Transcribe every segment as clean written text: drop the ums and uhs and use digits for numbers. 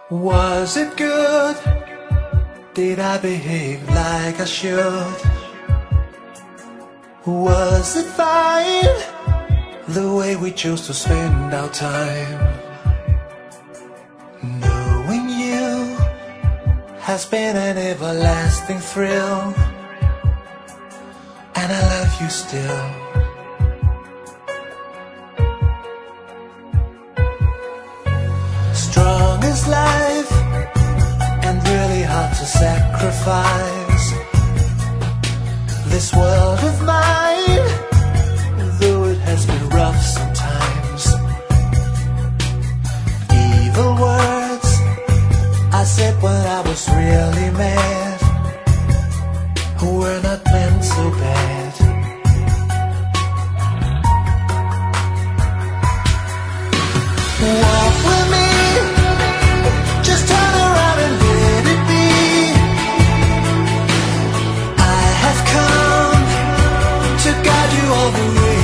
Was it good? Did I behave like I should? Was it fine, the way we chose to spend our time? Knowing you has been an everlasting thrill, and I love you still. Strong as life and really hard to sacrifice. This world of mine, though it has been rough sometimes. Evil words I said when I was really mad were not meant so bad. Walk with me, just turn around and let it be. I have come to guide you all the way.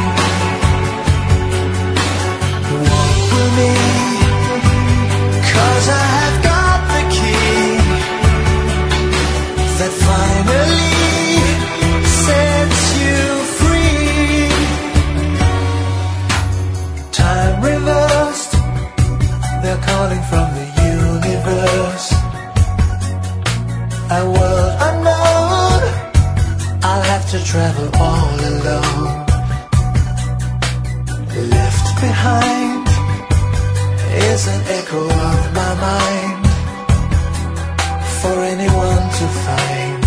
Walk with me, 'cause I have got the key that finally sets you free. Time reversed, they're calling from the universe. A world unknown, I'll have to travel all alone. Left behind is an echo of my mind for anyone to find.